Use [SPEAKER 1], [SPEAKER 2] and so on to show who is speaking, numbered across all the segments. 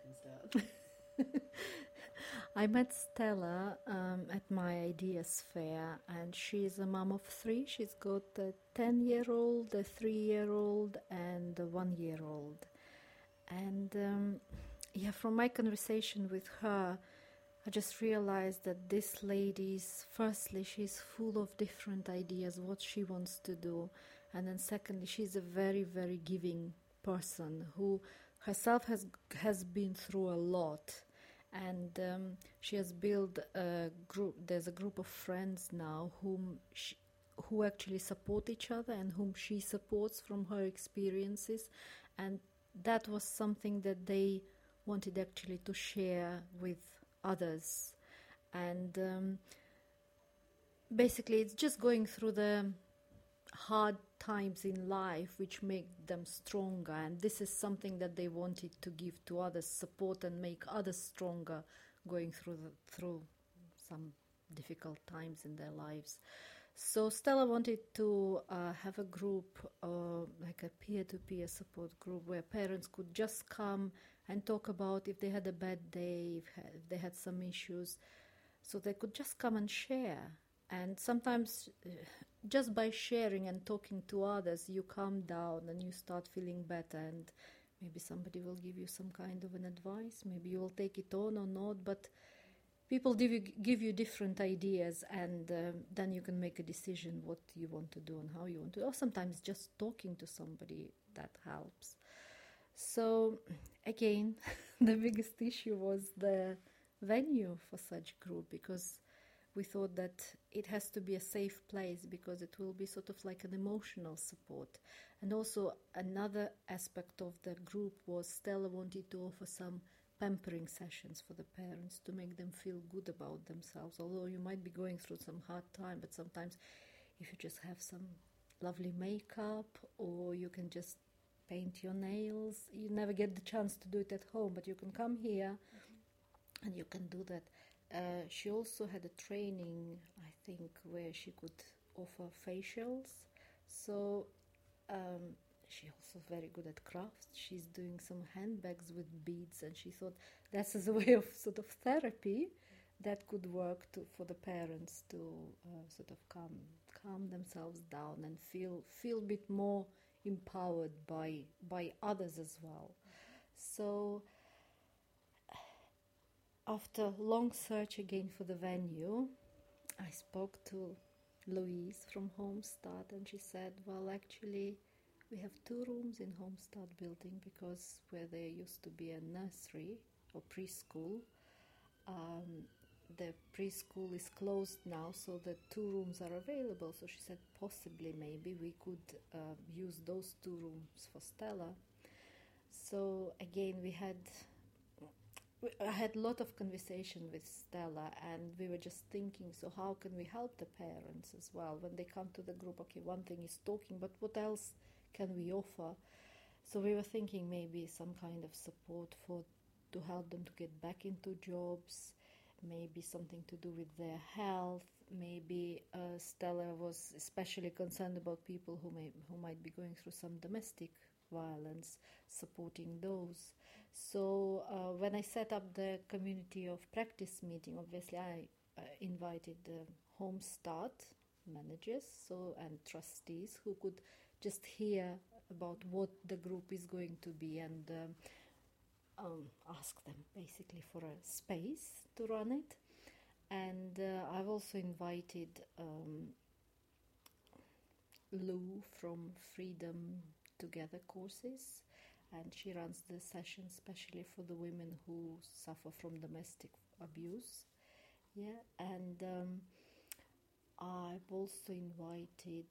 [SPEAKER 1] is that?
[SPEAKER 2] I met Stella at my Ideas Fair, and she's a mom of three. She's got a 10-year-old, a 3-year-old, and a 1-year-old. And from my conversation with her, I just realized that this lady's, firstly, she's full of different ideas, what she wants to do. And then secondly, she's a very, very giving person who herself has been through a lot. And she has built a group. There's a group of friends now who actually support each other and whom she supports from her experiences. And that was something that they wanted actually to share with others. And basically, it's just going through the hard times in life which make them stronger, and this is something that they wanted to give to others, support and make others stronger going through some difficult times in their lives. So Stella wanted to have a group, like a peer-to-peer support group, where parents could just come and talk about if they had a bad day, if they had some issues, so they could just come and share. And sometimes just by sharing and talking to others, you calm down and you start feeling better, and maybe somebody will give you some kind of an advice. Maybe you will take it on or not, but people give you different ideas, and then you can make a decision what you want to do and how you want to do. Or sometimes just talking to somebody, that helps. So again, the biggest issue was the venue for such group, because we thought that it has to be a safe place, because it will be sort of like an emotional support. And also another aspect of the group was Stella wanted to offer some pampering sessions for the parents to make them feel good about themselves. Although you might be going through some hard time, but sometimes if you just have some lovely makeup, or you can just paint your nails, you never get the chance to do it at home, but you can come here and you can do that. She also had a training, I think, where she could offer facials. So she's also very good at crafts. She's doing some handbags with beads, and she thought that's as a way of sort of therapy that could work for the parents to sort of calm themselves down and feel a bit more empowered by others as well. So after long search again for the venue, I spoke to Louise from Homestad, and she said, well, actually, we have 2 rooms in Homestad building, because where there used to be a nursery or preschool, the preschool is closed now, so the 2 rooms are available. So she said, possibly, maybe we could use those 2 rooms for Stella. So again, I had a lot of conversation with Stella, and we were just thinking, so how can we help the parents as well when they come to the group? Okay, one thing is talking, but what else can we offer? So we were thinking maybe some kind of support to help them to get back into jobs, maybe something to do with their health. Maybe Stella was especially concerned about people who might be going through some domestic violence, supporting those. So when I set up the community of practice meeting, obviously I invited the Homestad managers and trustees who could just hear about what the group is going to be, and ask them basically for a space to run it. And I've also invited Lou from Freedom Together courses, and she runs the session especially for the women who suffer from domestic abuse. Yeah, and I've also invited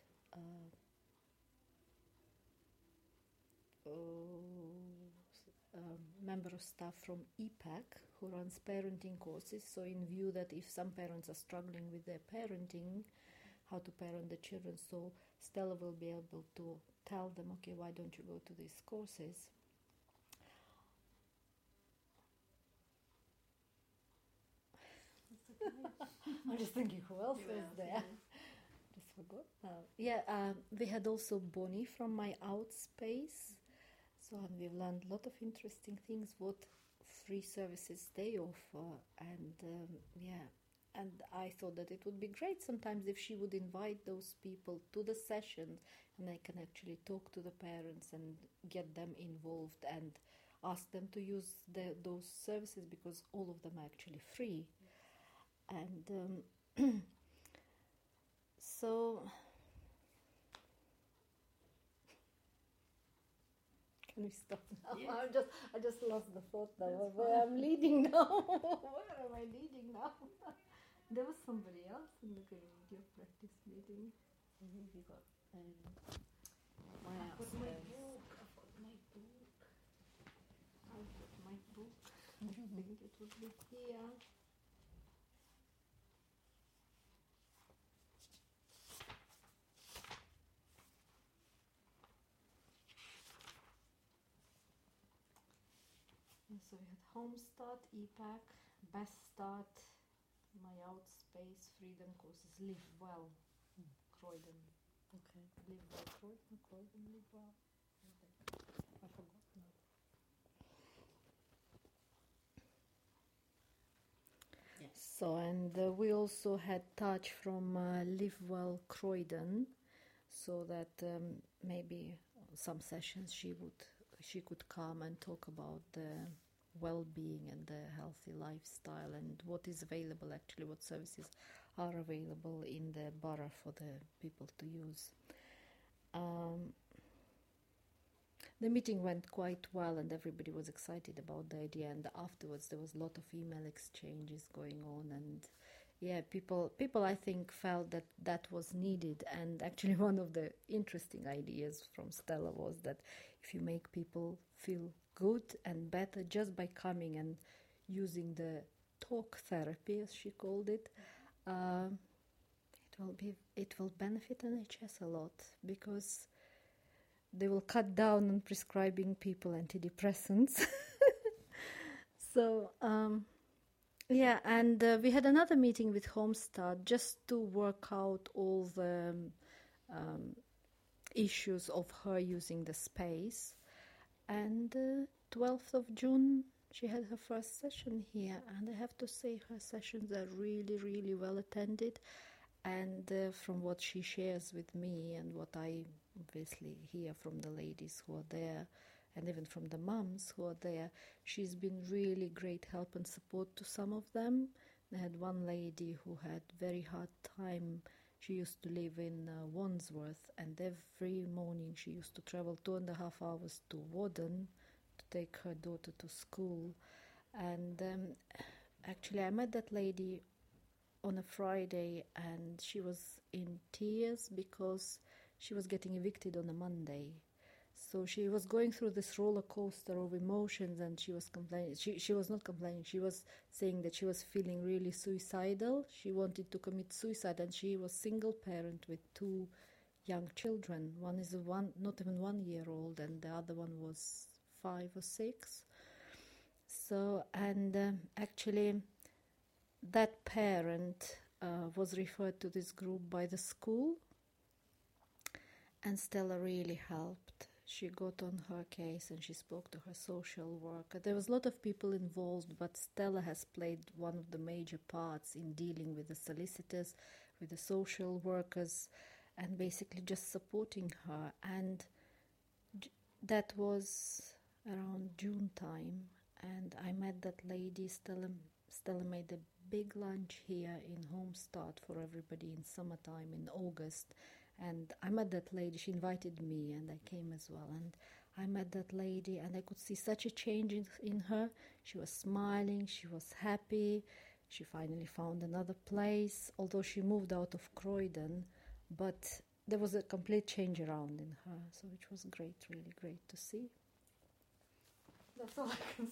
[SPEAKER 2] a member of staff from EPAC who runs parenting courses. So in view that if some parents are struggling with their parenting, how to parent the children, so Stella will be able to tell them, okay, why don't you go to these courses? I'm just thinking, who else was there? Just forgot. We had also Bonnie from My Outspace. So we've learned a lot of interesting things. free services they offer, and and I thought that it would be great sometimes if she would invite those people to the session, and I can actually talk to the parents and get them involved and ask them to use those services, because all of them are actually free. And so, can we stop now?
[SPEAKER 1] Yes.
[SPEAKER 2] I just lost the thought now. Where I'm leading now? Where am I leading now? There was somebody else in the video practice meeting.
[SPEAKER 1] We got
[SPEAKER 2] My
[SPEAKER 1] my
[SPEAKER 2] upstairs.
[SPEAKER 1] book. I've got my book.
[SPEAKER 2] I'll put my book. I think it would be here. And so we had Home Start, EPAC, Best Start, My Outspace, Freedom Courses, Live Well, Croydon.
[SPEAKER 1] Okay.
[SPEAKER 2] Live Well, Croydon, Live Well. I forgot now.
[SPEAKER 1] Yes.
[SPEAKER 2] So, and we also had Touch from Live Well Croydon, so that maybe some sessions she could come and talk about the well-being and the healthy lifestyle and what is available, actually what services are available in the borough for the people to use. The meeting went quite well and everybody was excited about the idea, and afterwards there was a lot of email exchanges going on, and yeah, people I think felt that that was needed. And actually one of the interesting ideas from Stella was that if you make people feel good and better just by coming and using the talk therapy, as she called it, it will benefit NHS a lot, because they will cut down on prescribing people antidepressants. So, yeah, and we had another meeting with Homestart just to work out all the issues of her using the space. And 12th of June, she had her first session here, and I have to say her sessions are really, really well attended. And from what she shares with me and what I obviously hear from the ladies who are there, and even from the mums who are there, she's been really great help and support to some of them. I had one lady who had very hard time. She used to live in Wandsworth, and every morning she used to travel 2.5 hours to Warden to take her daughter to school. And actually I met that lady on a Friday, and she was in tears because she was getting evicted on a Monday. So she was going through this roller coaster of emotions, and she was complaining. She was not complaining. She was saying that she was feeling really suicidal. She wanted to commit suicide, and she was single parent with 2 young children. One is not even 1 year old, and the other one was 5 or 6. So, and actually, that parent was referred to this group by the school, and Stella really helped. She got on her case and she spoke to her social worker. There was a lot of people involved, but Stella has played one of the major parts in dealing with the solicitors, with the social workers, and basically just supporting her. And that was around June time, and I met that lady. Stella made a big lunch here in Homestart for everybody in summertime in August. And I met that lady. She invited me, and I came as well. And I met that lady, and I could see such a change in her. She was smiling. She was happy. She finally found another place, although she moved out of Croydon. But there was a complete change around in her, so which was great, really great to see. That's all I can